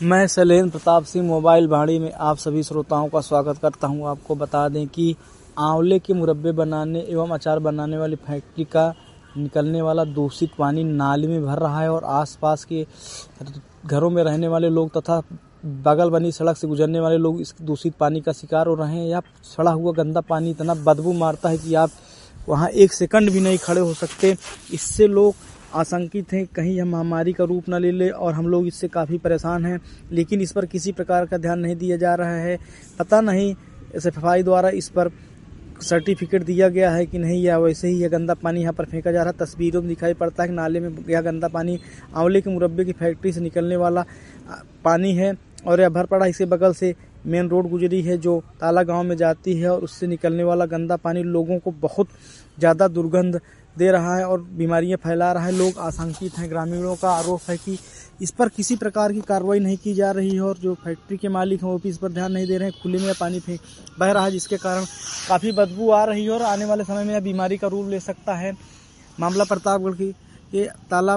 मैं शैलेंद्र प्रताप सिंह मोबाइल वाणी में आप सभी श्रोताओं का स्वागत करता हूं। आपको बता दें कि आंवले के मुरब्बे बनाने एवं अचार बनाने वाली फैक्ट्री का निकलने वाला दूषित पानी नाली में भर रहा है और आसपास के घरों में रहने वाले लोग तथा बगल बनी सड़क से गुजरने वाले लोग इस दूषित पानी का शिकार हो रहे हैं। यह सड़ा हुआ गंदा पानी इतना बदबू मारता है कि आप वहाँ एक सेकंड भी नहीं खड़े हो सकते। इससे लोग आशंकित हैं कहीं यह महामारी का रूप न ले ले और हम लोग इससे काफ़ी परेशान हैं, लेकिन इस पर किसी प्रकार का ध्यान नहीं दिया जा रहा है। पता नहीं SFI द्वारा इस पर सर्टिफिकेट दिया गया है कि नहीं, या वैसे ही यह गंदा पानी यहाँ पर फेंका जा रहा है। तस्वीरों में दिखाई पड़ता है कि नाले में यह गंदा पानी आंवले के मुरब्बे की फैक्ट्री से निकलने वाला पानी है और यह भर पड़ा। इसके बगल से मेन रोड गुजरी है जो ताला गांव में जाती है और उससे निकलने वाला गंदा पानी लोगों को बहुत ज़्यादा दुर्गंध दे रहा है और बीमारियां फैला रहा है। लोग आशंकित हैं। ग्रामीणों का आरोप है कि इस पर किसी प्रकार की कार्रवाई नहीं की जा रही है और जो फैक्ट्री के मालिक हैं वो भी इस पर ध्यान नहीं दे रहे हैं। खुले में पानी बह रहा है जिसके कारण काफ़ी बदबू आ रही है और आने वाले समय में यह बीमारी का रूप ले सकता है। मामला प्रतापगढ़ की ये तालाब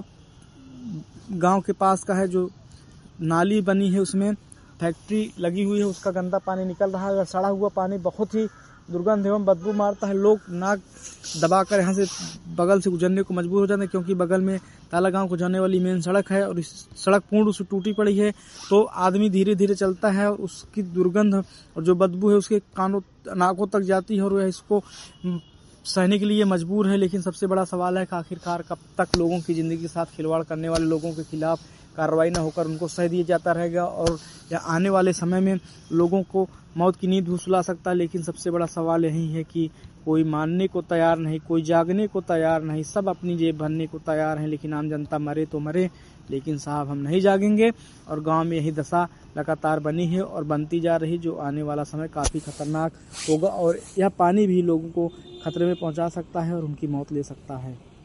गाँव के पास का है। जो नाली बनी है उसमें फैक्ट्री लगी हुई है, उसका गंदा पानी निकल रहा है और सड़ा हुआ पानी बहुत ही दुर्गंध एवं बदबू मारता है। लोग नाक दबाकर यहाँ से बगल से गुजरने को मजबूर हो जाते हैं क्योंकि बगल में ताला गांव को जाने वाली मेन सड़क है और इस सड़क पूर्ण रूप से टूटी पड़ी है। तो आदमी धीरे धीरे चलता है और उसकी दुर्गंध और जो बदबू है उसके कानों नाकों तक जाती है और वह इसको सहने के लिए मजबूर है। लेकिन सबसे बड़ा सवाल है कि आखिरकार कब तक लोगों की ज़िंदगी के साथ खिलवाड़ करने वाले लोगों के खिलाफ कार्रवाई न होकर उनको सह दिया जाता रहेगा और या आने वाले समय में लोगों को मौत की नींद भी सुला सकता है। लेकिन सबसे बड़ा सवाल यही है कि कोई मानने को तैयार नहीं, कोई जागने को तैयार नहीं, सब अपनी जेब भरने को तैयार हैं। लेकिन आम जनता मरे तो मरे, लेकिन साहब हम नहीं जागेंगे और गांव में यही दशा लगातार बनी है और बनती जा रही, जो आने वाला समय काफ़ी खतरनाक होगा और यह पानी भी लोगों को खतरे में पहुंचा सकता है और उनकी मौत ले सकता है।